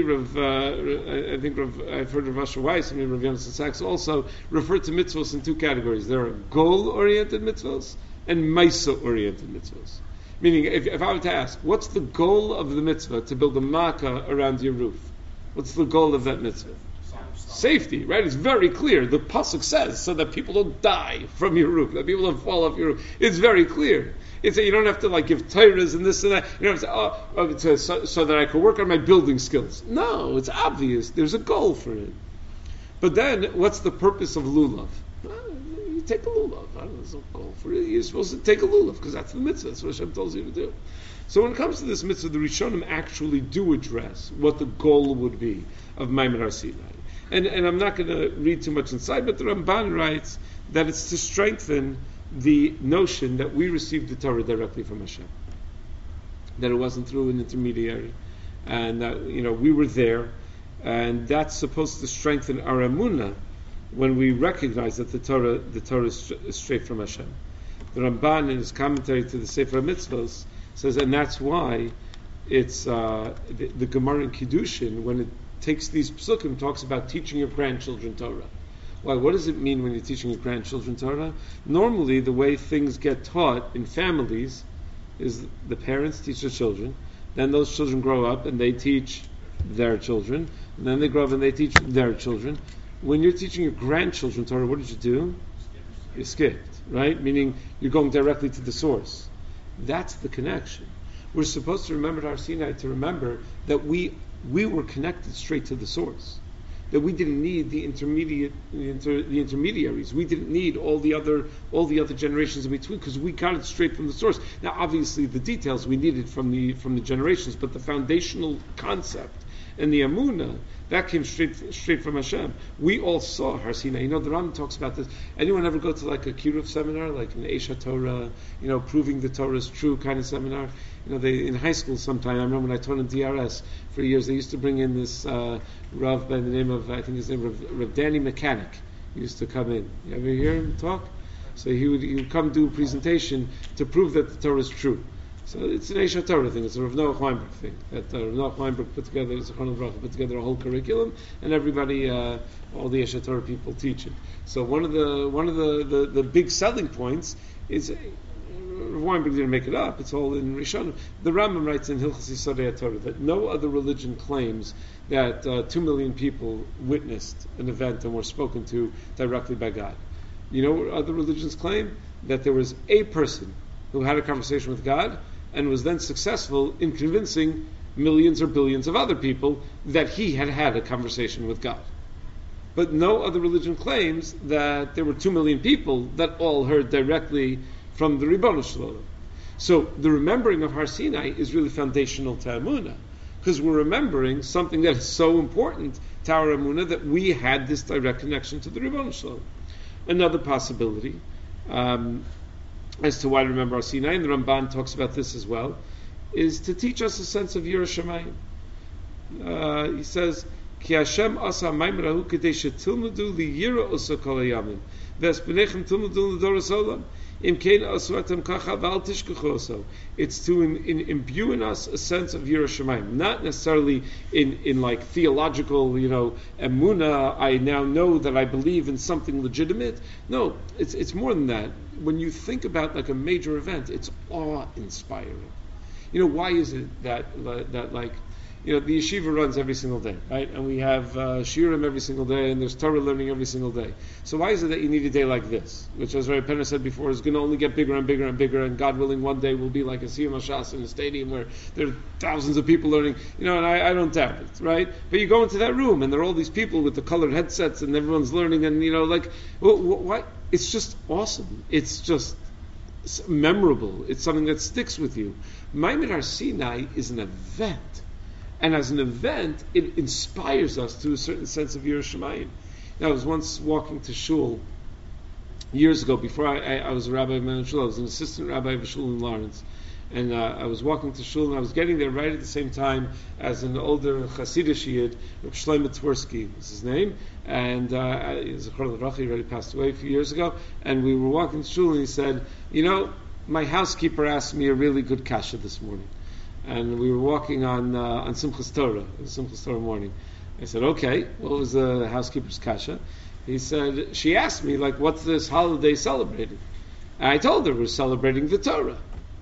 I've heard Rav Asher Weiss and Rav Yonason Sachs also refer to mitzvahs in 2 categories. There are goal-oriented mitzvahs and Maisa-oriented mitzvahs. Meaning, if I were to ask, what's the goal of the mitzvah to build a makkah around your roof? What's the goal of that mitzvah? Safety, right? It's very clear. The pasuk says so that people don't die from your roof, that people don't fall off your roof. It's very clear. It's that you don't have to give Torahs and this and that. You don't have to say, so that I can work on my building skills. No, it's obvious. There's a goal for it. But then, what's the purpose of lulav? You take a lulav. There's no goal for it. You're supposed to take a lulav because that's the mitzvah. That's what Hashem tells you to do. So when it comes to this mitzvah, the Rishonim actually do address what the goal would be of Maimon Har Sinai. And I'm not going to read too much inside, but the Ramban writes that it's to strengthen the notion that we received the Torah directly from Hashem, that it wasn't through an intermediary, and that we were there, and that's supposed to strengthen our emunah when we recognize that the Torah is straight from Hashem. The Ramban, in his commentary to the Sefer HaMitzvos, says, and that's why it's the Gemara in Kiddushin, when it takes these psukim, talks about teaching your grandchildren Torah. Well, what does it mean when you're teaching your grandchildren Torah? Normally, the way things get taught in families is the parents teach their children, then those children grow up and they teach their children, and then they grow up and they teach their children. When you're teaching your grandchildren Torah, what did you do? You skipped, right? Meaning you're going directly to the source. That's the connection. We're supposed to remember Har Sinai to remember that we were connected straight to the source. that we didn't need the intermediaries. We didn't need all the other generations in between, because we got it straight from the source. Now, obviously, the details we needed from the generations, but the foundational concept and the Amunah, that came straight from Hashem. We all saw Har Sinai. You know, the Rambam talks about this. Anyone ever go to like a Kiruv seminar, like an Eish Torah, proving the Torah is true kind of seminar? They in high school sometime, I remember when I taught in DRS for years, they used to bring in this Rav by the name of, I think his name was Rav Danny Mechanic. He used to come in. You ever hear him talk? So he would come do a presentation to prove that the Torah is true. So it's an Eish Torah thing. It's a Rav Noach Weinberg thing. That Rav Noach Weinberg put together a whole curriculum, and everybody, all the Eish Torah people teach it. So one of the big selling points is Rav Weinberg didn't make it up. It's all in Rishonim. The Rambam writes in Hilchos Yisodei Torah that no other religion claims that 2 million people witnessed an event and were spoken to directly by God. You know what other religions claim? That there was a person who had a conversation with God and was then successful in convincing millions or billions of other people that he had had a conversation with God. But no other religion claims that there were 2 million people that all heard directly from the Ribono Shel Olam. So the remembering of Har Sinai is really foundational to Amunah, because we're remembering something that is so important to our Amunah that we had this direct connection to the Ribono Shel Olam. Another possibility, as to why to remember Har Sinai, and the Ramban talks about this as well, is to teach us a sense of Yerushalayim. He says, Ki Hashem asa ma'im rahu kedei shetilmudu liyira osa kol hayamim v'espinechem tilmudu l'doros olam im kein asuatem kacha v'al tishkechu oso. It's to imbue in us a sense of Yerushalayim, not necessarily in like theological, emunah, I now know that I believe in something legitimate. No, it's more than that. When you think about like a major event, it's awe-inspiring. Why is it that the yeshiva runs every single day, right? And we have shiurim every single day, and there's Torah learning every single day. So why is it that you need a day like this, which, as Rabbi Penner said before, is going to only get bigger and bigger and bigger, and God willing, one day will be like a Siyum HaShas in a stadium where there are thousands of people learning, and I don't doubt it, right? But you go into that room, and there are all these people with the colored headsets, and everyone's learning, and, why? It's just awesome. It's just memorable. It's something that sticks with you. Maimon Har Sinai is an event. And as an event, it inspires us to a certain sense of Yerushalayim. Now, I was once walking to shul years ago, before I was a rabbi of shul. I was an assistant rabbi of a shul in Lawrence. And I was walking to shul, and I was getting there right at the same time as an older Hasidic Yid, Reb Shlomo Twersky was his name. And Zechor L'Bracha, he already passed away a few years ago. And we were walking to shul, and he said, my housekeeper asked me a really good kasha this morning. And we were walking on Simchas Torah, Simchas Torah morning. I said, okay, what was the housekeeper's kasha? He said, she asked me, what's this holiday celebrating? And I told her we're celebrating the Torah.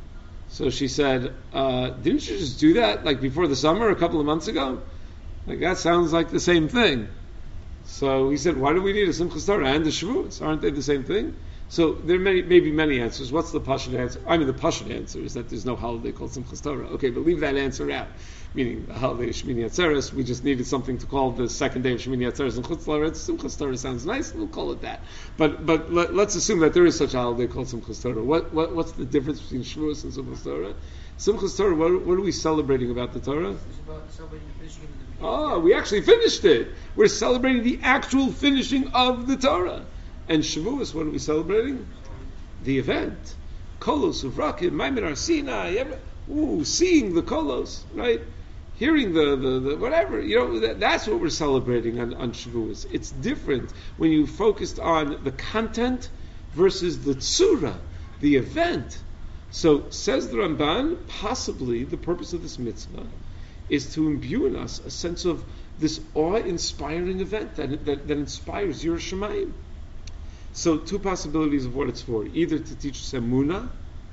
So she said, didn't you just do that, before the summer, a couple of months ago? That sounds like the same thing. So he said, why do we need a Simchas Torah and the Shavuos? Aren't they the same thing? So there may be many answers. What's the Pashut answer? The Pashut answer is that there's no holiday called Simchas Torah. Okay, but leave that answer out. Meaning the holiday of Shmini Atzeres, we just needed something to call the second day of Shmini Atzeres in Chutz La'aretz. Simchas Torah sounds nice, we'll call it that. But let's assume that there is such a holiday called Simchas Torah. What's the difference between Shavuos and Simchas Torah? Simchas Torah, what are we celebrating about the Torah?
It's about celebrating the finishing of the beginning.
Oh, we actually finished it. We're celebrating the actual finishing of the Torah. And Shavuos, what are we celebrating? The event. Kolos Uvrakim, Maimon Har Sinai, seeing the Kolos, right? Hearing the whatever, that's what we're celebrating on Shavuos. It's different when you focused on the content versus the tzura, the event. So, says the Ramban, possibly the purpose of this mitzvah is to imbue in us a sense of this awe-inspiring event that inspires Yerushalayim. So, two possibilities of what it's for: either to teach us Emunah,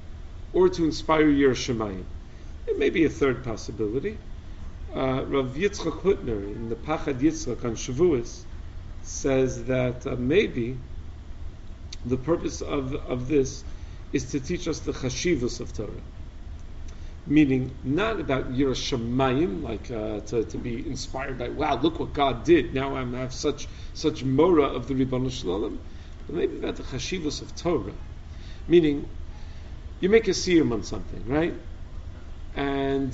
or to inspire Yerushalayim. There may be a third possibility. Rav Yitzchak Hutner in the Pachad Yitzchak on Shavuos says that maybe the purpose of this is to teach us the chashivus of Torah. meaning not about Yiras Shamayim, like to be inspired by, wow, look what God did. Now I have such mora of the Ribbon Shalom, but maybe about the chashivos of Torah, meaning you make a siyum on something, right? And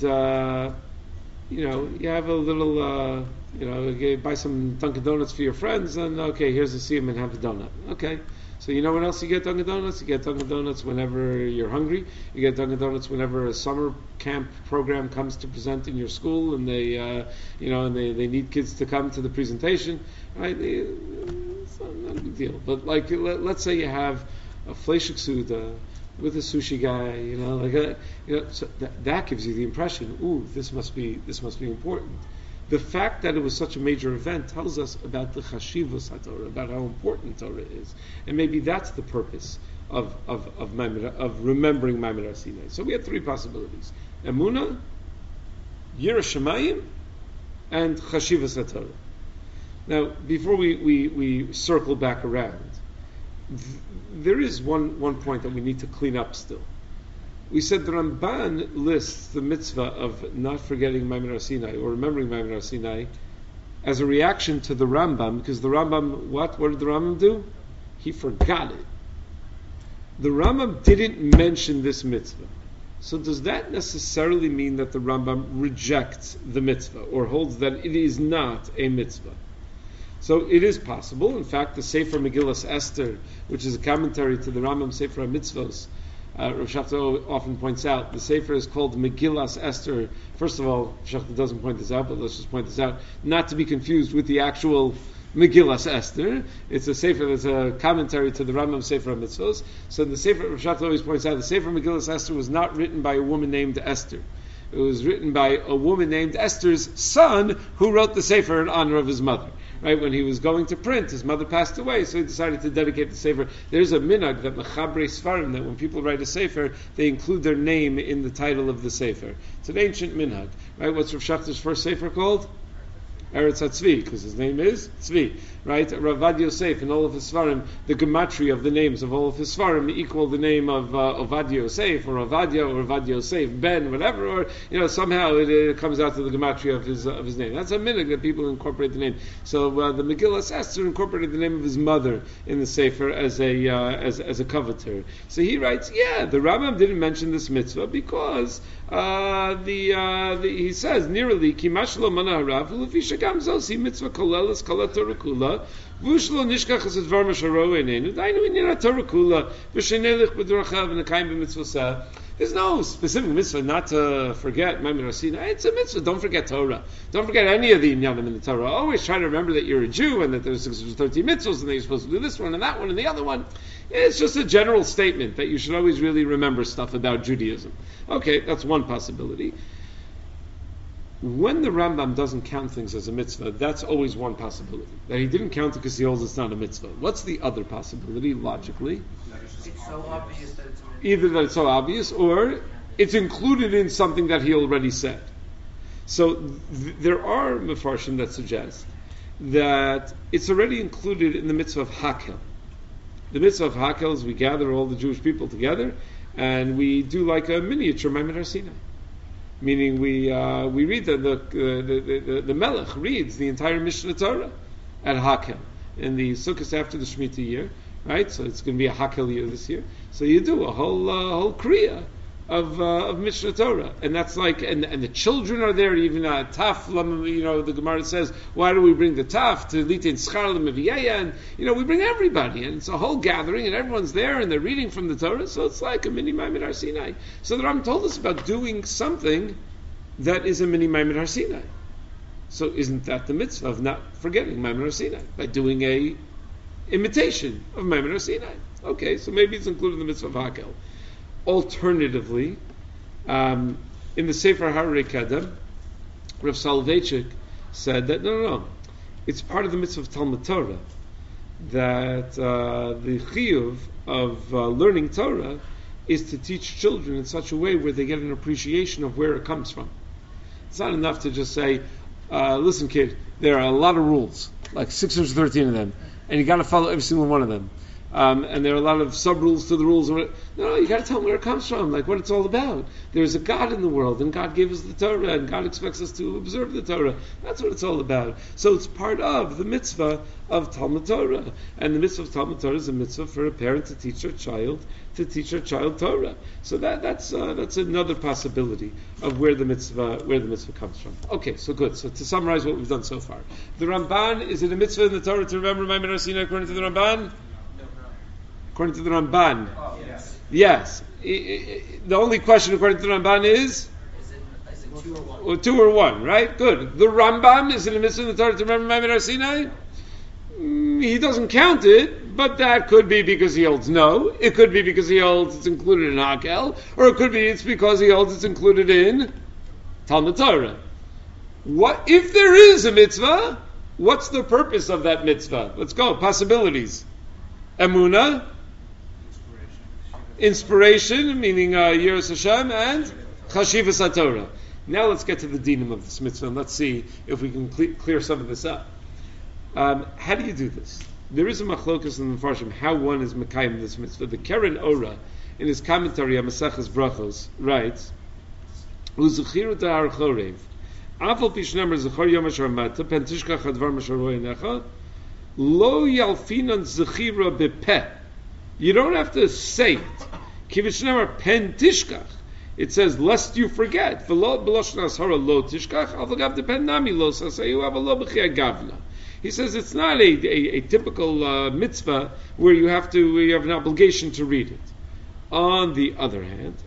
you have a little, you buy some Dunkin' Donuts for your friends, and okay, here's a siyum and have a donut. Okay. So you know what else you get Dunkin' Donuts? You get Dunkin' Donuts whenever you're hungry. You get Dunkin' Donuts whenever a summer camp program comes to present in your school, and they need kids to come to the presentation. Right? It's not a big deal. But like, let's say you have a fleishik suda with a sushi guy, so that gives you the impression, ooh, this must be important. The fact that it was such a major event tells us about the chashivos HaTorah, about how important Torah is, and maybe that's the purpose of remembering Maimon Har Sinai. So we have three possibilities: Emunah, Yiras Shamayim, and chashivos HaTorah. Now, before we circle back around, there is one point that we need to clean up still. We said the Ramban lists the mitzvah of not forgetting Maimon Har Sinai or remembering Maimon Har Sinai as a reaction to the Rambam, because the Rambam, what did the Rambam do? He forgot it. The Rambam didn't mention this mitzvah. So does that necessarily mean that the Rambam rejects the mitzvah or holds that it is not a mitzvah? So it is possible. In fact, the Sefer Megillas Esther, which is a commentary to the Rambam Sefer HaMitzvos, Rav Shachta often points out, the Sefer is called Megillas Esther. First of all, Shachta doesn't point this out, but let's just point this out, not to be confused with the actual Megillas Esther. It's a Sefer that's a commentary to the Rambam Sefer HaMitzvos. So the Sefer, Rav Shachta always points out, the Sefer Megillas Esther was not written by a woman named Esther. It was written by a woman named Esther's son, who wrote the Sefer in honor of his mother. Right, when he was going to print, his mother passed away, so he decided to dedicate the Sefer. There's a minhag that Mechabrei Sfarim, that when people write a Sefer, they include their name in the title of the Sefer. It's an ancient minhag. Right? What's Rav Shachter's first Sefer called? Eretz HaTzvi, because his name is Tzvi, right? Ravad Yosef, in all of his Svarim, the gematria of the names of all of his Svarim equal the name of Ovad Yosef, or Ovadia, or Ovad Yosef, Ben, whatever, or, somehow it comes out to the gematria of his name. That's a minhag that people incorporate the name. So the Megillas Esther incorporated the name of his mother in the Sefer as a coveter. So he writes, the Rambam didn't mention this mitzvah because he says, nearly, Kimashlo Manaharav, Lufisha Gamzosi, mitzvah kolelis kala Torah kula, Vushlo nishkach es advar masharo enenu, dainu inyan Torah kula, v'shenelich b'drachav v'nekayim b'mitzvosah. There's no specific mitzvah not to forget Maimon Har Sinai. It's a mitzvah. Don't forget Torah. Don't forget any of the inyanim in the Torah. Always try to remember that you're a Jew and that there's 613 mitzvahs and that you're supposed to do this one and that one and the other one. It's just a general statement that you should always really remember stuff about Judaism. Okay, that's one possibility. When the Rambam doesn't count things as a mitzvah, that's always one possibility. That he didn't count it because he holds it's not a mitzvah. What's the other possibility, logically?
It's so obvious that it's a mitzvah.
Either that it's so obvious, or it's included in something that he already said. So there are mefarshim that suggest that it's already included in the mitzvah of Hakel. The mitzvah of Hakel is we gather all the Jewish people together and we do like a miniature Maimon Har Sinai. Meaning we read the Melech reads the entire Mishnah Torah at Hakel in the Sukkot after the Shemitah year, right? So it's going to be a Hakel year this year. So you do a whole kriya of Mishnah Torah, and that's like, and the children are there. Even Taf, the Gemara says, why do we bring the Taf to Litin Schar L'Meviyeya? And we bring everybody, and it's a whole gathering, and everyone's there, and they're reading from the Torah. So it's like a mini Maimon Har Sinai. So the Ram told us about doing something that is a mini Maimon Har Sinai. So isn't that the mitzvah of not forgetting Maimon Har Sinai by doing a imitation of Maimon Har Sinai? Okay, so maybe it's included in the mitzvah of Hakel. Alternatively, in the Sefer Harei Kadam, Rav Soloveitchik said that no, it's part of the mitzvah of Talmud Torah that the chiyuv of learning Torah is to teach children in such a way where they get an appreciation of where it comes from. It's not enough to just say, listen kid, there are a lot of rules, like 613 of them, and you got to follow every single one of them. and there are a lot of sub-rules to the rules. No, you got to tell them where it comes from, like what it's all about. There's a God in the world, and God gave us the Torah, and God expects us to observe the Torah. That's what it's all about. So it's part of the mitzvah of Talmud Torah. And the mitzvah of Talmud Torah is a mitzvah for a parent to teach their child Torah. So that's another possibility of where the mitzvah comes from. Okay, so good. So to summarize what we've done so far, the Ramban, is it a mitzvah in the Torah to remember Maimon Har Sinai according to the Ramban? According to the Ramban, yes. The only question according to the Ramban is it 2 or 1? Or 2 or 1, right? Good. The Rambam, is it a mitzvah in the Torah to remember Maimon Har Sinai? He doesn't count it, but that could be because he holds no. It could be because he holds it's included in Hakel, or it could be it's because he holds it's included in Talmud Torah. What if there is a mitzvah? What's the purpose of that mitzvah? Let's go. Possibilities. Emunah, inspiration, meaning Yiras Hashem, and Chashivas HaTorah. Now let's get to the dinim of this mitzvah, and let's see if we can clear some of this up. How do you do this? There is a machlokas in the Mefarshim how one is mekayim this mitzvah. The Keren Ora, in his commentary on Maseches Brachos, writes, "Uzuchiru ta'ar chorev, afal pishnemer zechor yom asher mata, pen tishkach hadvar masher ro'enecha, lo yalfinan zechira bepeh." You don't have to say it. Kivishnemer pen tishkach. It says, lest you forget. V'lo b'loshna ashara lo tishkach, avagav depen nami lo sasayu avalo b'chia gavna. He says it's not a typical mitzvah where you have an obligation to read it. On the other hand,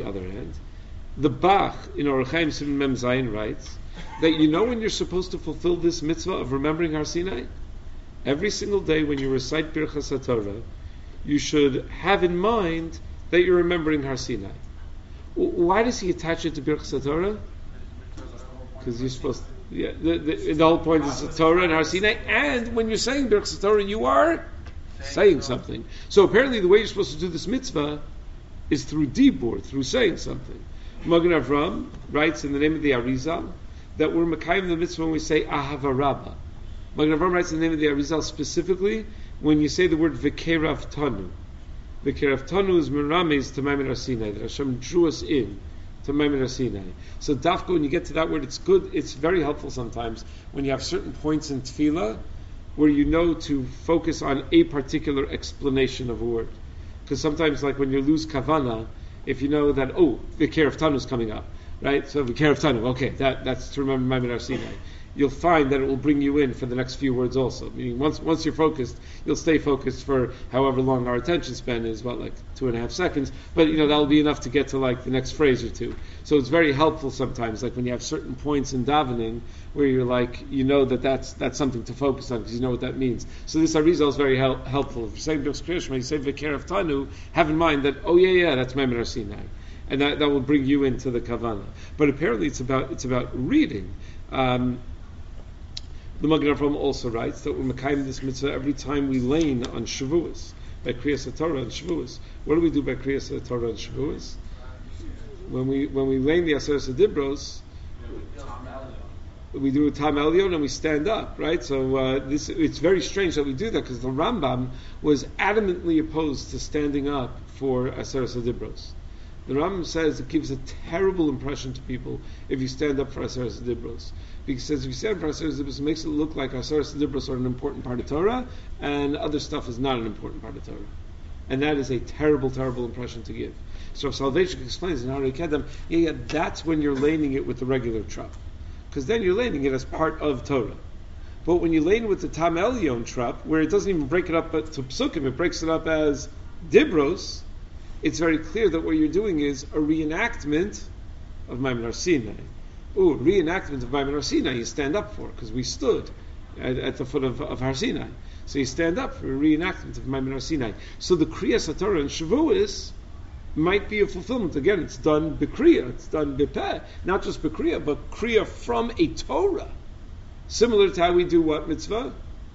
the Bach in Orach Chaim Siman Mem Zayin writes that when you're supposed to fulfill this mitzvah of remembering Har Sinai, every single day when you recite Birchas HaTorah, you should have in mind that you're remembering Har Sinai. Why does he attach it to Birchas HaTorah? Because you're supposed to. Yeah, the whole point is the Torah and Har Sinai, and when you're saying Birchas Torah, you are saying something. So apparently, the way you're supposed to do this mitzvah is through dibur, through saying something. Magen Avram writes in the name of the Arizal that we're mekayim the mitzvah when we say Ahava Rabbah. Magen Avram writes in the name of the Arizal specifically when you say the word V'kerav Tanu. V'kerav Tanu is merames to Maimon Har Sinai, that Hashem drew us in to Maimon Har Sinai. So dafka, when you get to that word, it's good. It's very helpful sometimes when you have certain points in tefillah where you know to focus on a particular explanation of a word. Because sometimes, like when you lose kavana, if you know that the care of Tanu is coming up, right? So the care of Tanu, okay, that's to remember Maimon Har Sinai. You'll find that it will bring you in for the next few words also. Meaning once you're focused, you'll stay focused for however long our attention span is, like 2.5 seconds. But that'll be enough to get to like the next phrase or two. So it's very helpful sometimes, like when you have certain points in davening where you're like, that's something to focus on because you know what that means. So this Arizal is very helpful. If you're saying Birchas Kriyashma, you say V'ker of Tanu, have in mind that that's Maimon Har Sinai, and that will bring you into the kavana. But apparently it's about reading. The Magen Avram also writes that we're mekayim this mitzvah every time we lean on Shavuos, by Kriyas HaTorah on Shavuos. What do we do by Kriyas HaTorah on Shavuos? When we lean the Aseret Dibros, we do a Tam Elyon and we stand up, right? So it's very strange that we do that because the Rambam was adamantly opposed to standing up for Aseret Dibros. The Rambam says it gives a terrible impression to people if you stand up for Aseret Dibros. Because if you stand for Aseret Dibros, it makes it look like Aseret Dibros are an important part of Torah, and other stuff is not an important part of Torah. And that is a terrible, terrible impression to give. So Salvation explains in Harei Kedem, that's when you're laning it with the regular trup. Because then you're laning it as part of Torah. But when you lane with the Tam Elyon trup, where it doesn't even break it up to Psukim, it breaks it up as Dibros, it's very clear that what you're doing is a reenactment of Maimon Har Sinai. Reenactment of Maimon Har Sinai you stand up for, because we stood at the foot of Har Sinai. So you stand up for a reenactment of Maimon Har Sinai. So the Kriyas HaTorah and Shavuos might be a fulfillment. Again, it's done b'kriya, it's done b'peh, not just b'kriya, but kriya from a Torah. Similar to how we do what mitzvah?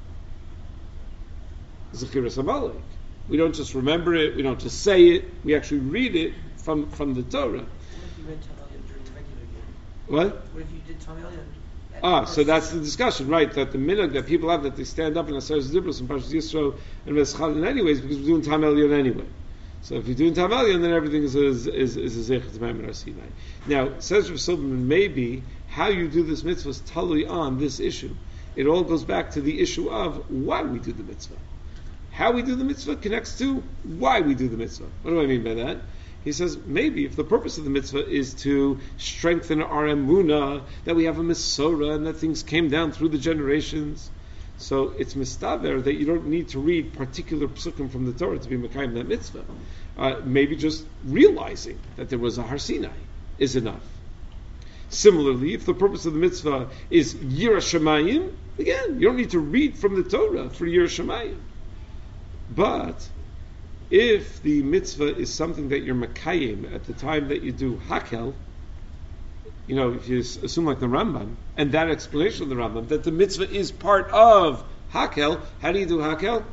Zechiras Amalek. We don't just remember it, we don't just say it, we actually read it from the Torah.
What if you read Tam Elyon during the regular year?
What?
What if you did Tam Elyon
So that's the discussion, right? That the minhag that people have, that they stand up in Aseres Dibros and Parshas Yisro and Veschalin anyways, because we're doing Tam Elyon anyway. So if you're doing Tam Elyon, then everything is a Zeichet Maimin Har Sinai. Now, says Rav Silberman, maybe how you do this mitzvah is totally on this issue. It all goes back to the issue of why we do the mitzvah. How we do the mitzvah connects to why we do the mitzvah. What do I mean by that? He says, maybe if the purpose of the mitzvah is to strengthen our emunah, that we have a Mesorah and that things came down through the generations, so it's mistaver that you don't need to read particular psukim from the Torah to be mekayim that mitzvah. Maybe just realizing that there was a Har Sinai is enough. Similarly, if the purpose of the mitzvah is Yirah Shamayim, again, you don't need to read from the Torah for Yirah Shamayim. But if the mitzvah is something that you're makayim at the time that you do hakel, if you assume like the Rambam, and that explanation of the Rambam, that the mitzvah is part of hakel, how do you do hakel?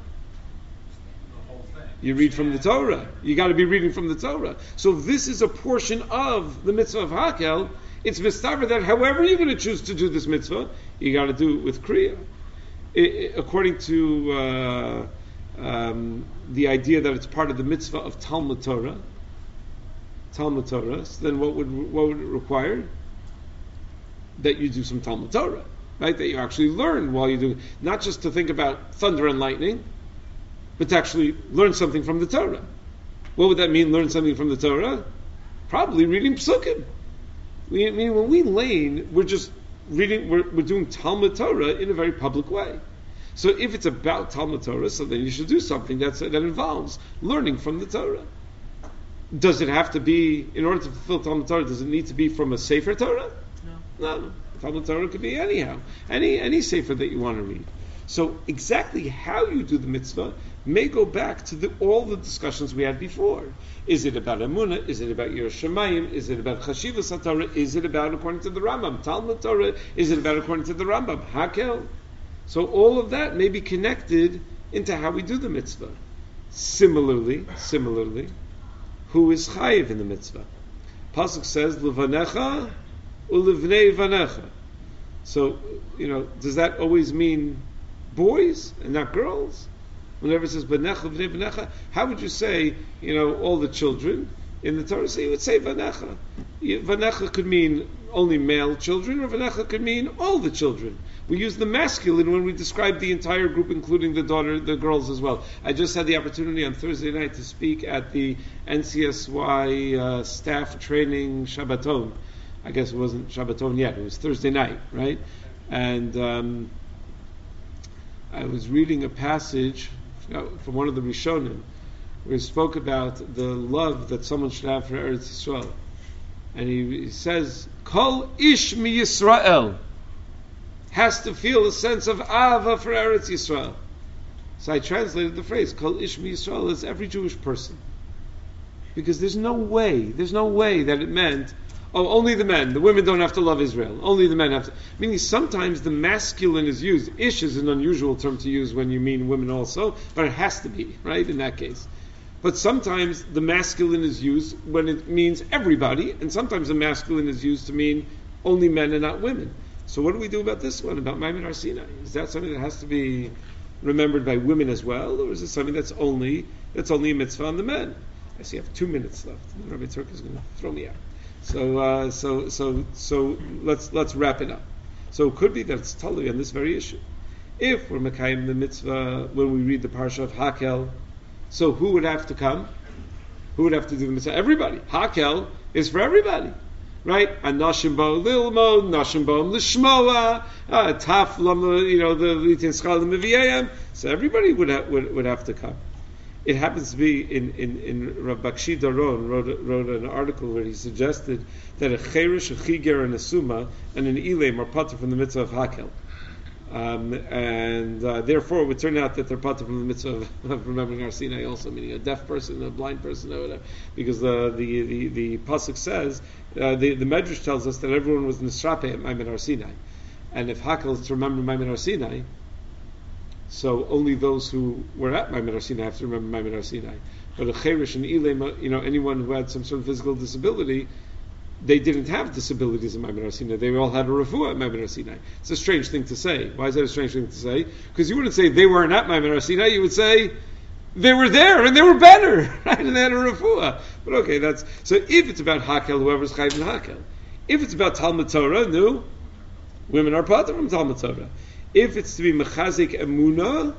You read from the Torah. You got to be reading from the Torah. So this is a portion of the mitzvah of hakel. It's mistaver that however you're going to choose to do this mitzvah, you got to do it with kriya. According to the idea that it's part of the mitzvah of Talmud Torah, so then what would it require? That you do some Talmud Torah, right? That you actually learn while you do, not just to think about thunder and lightning, but to actually learn something from the Torah. What would that mean, learn something from the Torah? Probably reading psukim. When we lane, we're just reading, we're doing Talmud Torah in a very public way. So if it's about Talmud Torah, so then you should do something that involves learning from the Torah. Does it have to be, in order to fulfill Talmud Torah, does it need to be from a Sefer Torah? No. Talmud Torah could be anyhow. Any Sefer that you want to read. So exactly how you do the mitzvah may go back to all the discussions we had before. Is it about Emunah? Is it about Yirah Shamayim? Is it about Chashivas HaTorah? Is it about, according to the Rambam, Talmud Torah? Is it about, according to the Rambam, Hakel? So all of that may be connected into how we do the mitzvah. Similarly, who is chayiv in the mitzvah? Pasuk says, Levanecha ulivnei vanecha. So, does that always mean boys and not girls? Whenever it says Banecha v'nei vanecha, how would you say, all the children in the Torah? So you would say Vanecha. Vanecha could mean only male children, or Vanecha could mean all the children. We use the masculine when we describe the entire group, including the girls as well. I just had the opportunity on Thursday night to speak at the NCSY staff training Shabbaton. I guess it wasn't Shabbaton yet, it was Thursday night, right? And I was reading a passage from one of the Rishonim, where he spoke about the love that someone should have for Eretz Yisrael. And he says, Kol ish mi Yisrael has to feel a sense of Ava for Eretz Yisrael. So I translated the phrase, Kol ish mi Yisrael, as every Jewish person. Because there's no way that it meant, only the men, the women don't have to love Israel, only the men have to. Meaning sometimes the masculine is used. Ish is an unusual term to use when you mean women also, but it has to be, right, in that case. But sometimes the masculine is used when it means everybody, and sometimes the masculine is used to mean only men and not women. So what do we do about this one, about Maimin Har Sinai? Is that something that has to be remembered by women as well, or is it something that's only a mitzvah on the men? I see I have 2 minutes left, and Rabbi Turk is going to throw me out. So let's wrap it up. So it could be that it's totally on this very issue. If we're Mekayim the mitzvah when we read the parsha of Hakel, so who would have to come? Who would have to do the mitzvah? Everybody. Hakel is for everybody, right? Anashim bo lilmo, nashim bo lishmoa, taf lama, the litin schal miviyayim. So everybody would have to come. It happens to be in Rav Bakshi Daron wrote an article where he suggested that a cherish, a chiger, and a suma, and an ilem are patur from the mitzvah of Hakel. And therefore it would turn out that they're patur from the mitzvah of remembering Har Sinai also, meaning a deaf person, a blind person, or whatever. Because the pasuk says, the Medrash tells us that everyone was nisrape at Maimin Har Sinai. And if Hakel is to remember Maimin Har Sinai, so only those who were at Maimin Har Sinai have to remember Maimin Har Sinai. But a cherish and ilem, anyone who had some sort of physical disability, they didn't have disabilities in Maimon Har Sinai. They all had a refuah at Maimon Har Sinai. It's a strange thing to say. Why is that a strange thing to say? Because you wouldn't say they weren't at Maimon Har Sinai. You would say they were there and they were better, right? And they had a refuah. But okay, that's so. If it's about hakel, whoever's chayv in hakel. If it's about Talmud Torah, no, women are part from Talmud Torah. If it's to be mechazik emuna,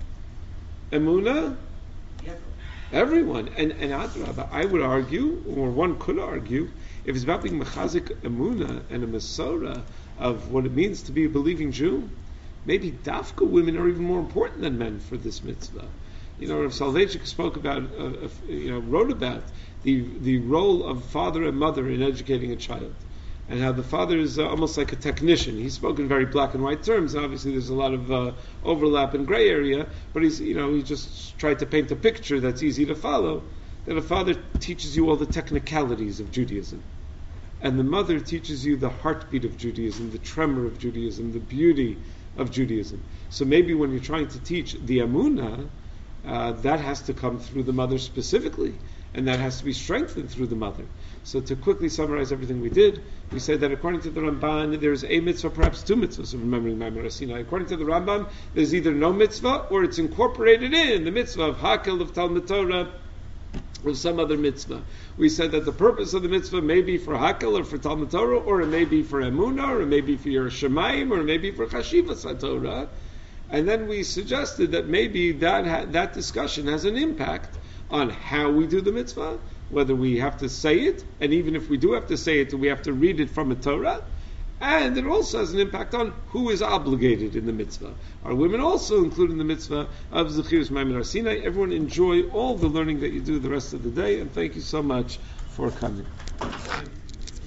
everyone. And Adrabah, I would argue, or one could argue, if it's about being mechazik emuna and a Masorah of what it means to be a believing Jew, maybe dafka women are even more important than men for this mitzvah. Rav Soloveitchik spoke about, wrote about the role of father and mother in educating a child, and how the father is almost like a technician. He spoke in very black and white terms, and obviously there's a lot of overlap and gray area, but he just tried to paint a picture that's easy to follow, that a father teaches you all the technicalities of Judaism, and the mother teaches you the heartbeat of Judaism, the tremor of Judaism, the beauty of Judaism. So maybe when you're trying to teach the Amunah, that has to come through the mother specifically, and that has to be strengthened through the mother. So to quickly summarize everything we did, we said that according to the Ramban, there's a mitzvah, perhaps two mitzvahs of remembering Maimon Har Sinai. According to the Rambam, there's either no mitzvah or it's incorporated in the mitzvah of Hakel, of Talmud Torah, or some other mitzvah. We said that the purpose of the mitzvah may be for Hakel or for Talmud Torah, or it may be for Emunah, or it may be for your Shemaim, or it may be for Chashivas HaTorah. And then we suggested that maybe that discussion has an impact on how we do the mitzvah, whether we have to say it, and even if we do have to say it, we have to read it from a Torah, and it also has an impact on who is obligated in the mitzvah. Are women also included in the mitzvah of Zechiras Maimon Har Sinai? Everyone enjoy all the learning that you do the rest of the day, and thank you so much for coming.